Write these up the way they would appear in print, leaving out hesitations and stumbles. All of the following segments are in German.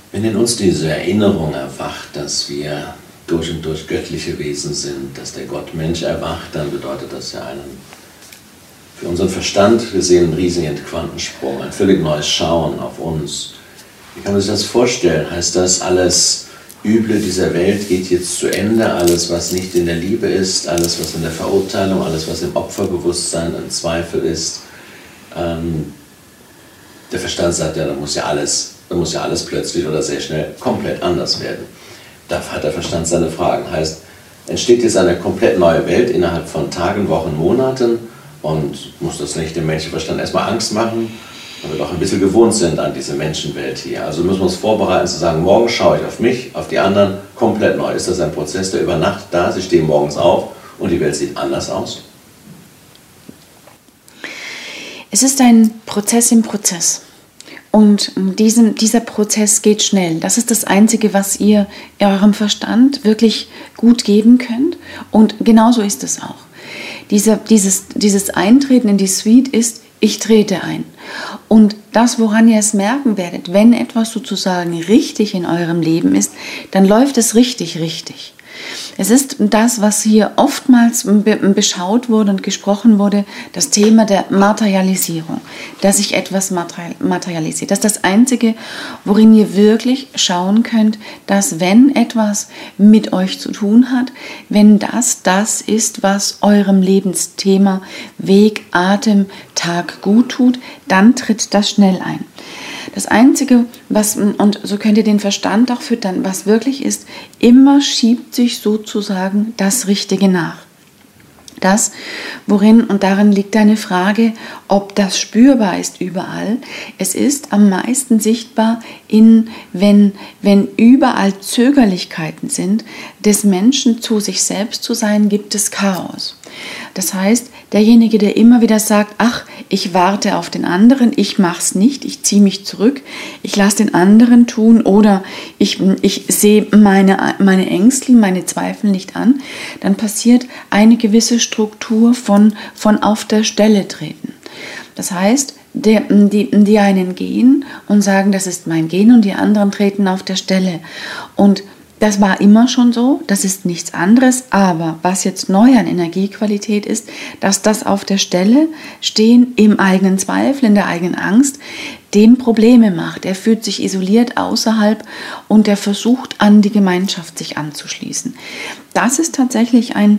Wenn in uns diese Erinnerung erwacht, dass wir durch und durch göttliche Wesen sind, dass der Gott Mensch erwacht, dann bedeutet das ja für unseren Verstand gesehen einen riesigen Quantensprung, ein völlig neues Schauen auf uns. Wie kann man sich das vorstellen? Heißt das, alles Üble dieser Welt geht jetzt zu Ende, alles, was nicht in der Liebe ist, alles, was in der Verurteilung, alles, was im Opferbewusstsein ein Zweifel ist? Der Verstand sagt ja, da muss ja alles plötzlich oder sehr schnell komplett anders werden. Da hat der Verstand seine Fragen. Heißt, entsteht jetzt eine komplett neue Welt innerhalb von Tagen, Wochen, Monaten und muss das nicht dem Menschenverstand erstmal Angst machen, weil wir doch ein bisschen gewohnt sind an diese Menschenwelt hier. Also müssen wir uns vorbereiten zu sagen, morgen schaue ich auf mich, auf die anderen, komplett neu. Ist das ein Prozess, der über Nacht da? Sie stehen morgens auf und die Welt sieht anders aus? Es ist ein Prozess im Prozess. Und dieser Prozess geht schnell. Das ist das Einzige, was ihr eurem Verstand wirklich gut geben könnt. Und genauso ist es auch. Dieses Eintreten in die Suite ist, ich trete ein. Und das, woran ihr es merken werdet, wenn etwas sozusagen richtig in eurem Leben ist, dann läuft es richtig. Es ist das, was hier oftmals beschaut wurde und gesprochen wurde, das Thema der Materialisierung, dass sich etwas materialisiert. Das ist das Einzige, worin ihr wirklich schauen könnt, dass wenn etwas mit euch zu tun hat, wenn das ist, was eurem Lebensthema, Weg, Atem, Tag gut tut, dann tritt das schnell ein. Das Einzige, und so könnt ihr den Verstand auch füttern, was wirklich ist, immer schiebt sich sozusagen das Richtige nach. Das, worin, und darin liegt eine Frage, ob das spürbar ist überall. Es ist am meisten sichtbar, wenn überall Zögerlichkeiten sind, des Menschen zu sich selbst zu sein, gibt es Chaos. Das heißt, derjenige, der immer wieder sagt, ach, ich warte auf den anderen, ich mach's nicht, ich ziehe mich zurück, ich lasse den anderen tun oder ich sehe meine Ängste, meine Zweifel nicht an, dann passiert eine gewisse Struktur von auf der Stelle treten. Das heißt, die einen gehen und sagen, das ist mein Gehen und die anderen treten auf der Stelle. Und das war immer schon so, das ist nichts anderes, aber was jetzt neu an Energiequalität ist, dass das auf der Stelle stehen im eigenen Zweifel, in der eigenen Angst, dem Probleme macht. Er fühlt sich isoliert außerhalb und er versucht an die Gemeinschaft sich anzuschließen. Das ist tatsächlich ein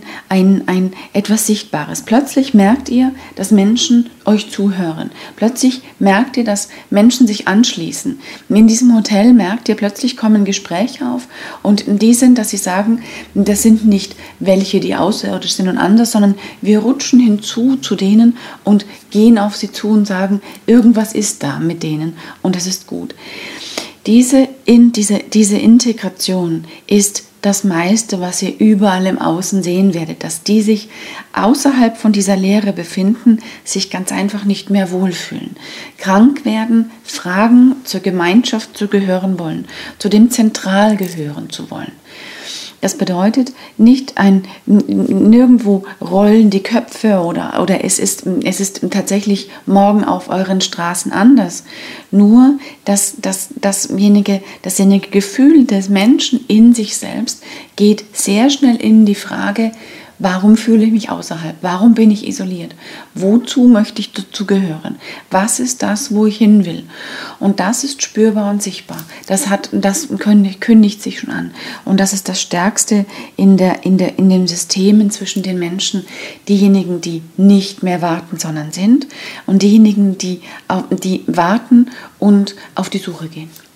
etwas Sichtbares. Plötzlich merkt ihr, dass Menschen euch zuhören. Plötzlich merkt ihr, dass Menschen sich anschließen. In diesem Hotel merkt ihr, plötzlich kommen Gespräche auf und die sind, dass sie sagen, das sind nicht welche, die außerirdisch sind und anders, sondern wir rutschen hinzu zu denen und gehen auf sie zu und sagen, irgendwas ist da mit denen und das ist gut. Diese Integration ist das meiste, was ihr überall im Außen sehen werdet, dass die sich außerhalb von dieser Leere befinden, sich ganz einfach nicht mehr wohlfühlen, krank werden, fragen, zur Gemeinschaft zu gehören wollen, zu dem Zentral gehören zu wollen. Das bedeutet nicht nirgendwo rollen die Köpfe oder es ist tatsächlich morgen auf euren Straßen anders. Nur dasjenige Gefühl des Menschen in sich selbst geht sehr schnell in die Frage, warum fühle ich mich außerhalb? Warum bin ich isoliert? Wozu möchte ich dazugehören? Was ist das, wo ich hin will? Und das ist spürbar und sichtbar. Das kündigt sich schon an. Und das ist das Stärkste in den Systemen zwischen den Menschen. Diejenigen, die nicht mehr warten, sondern sind. Und diejenigen, die warten und auf die Suche gehen.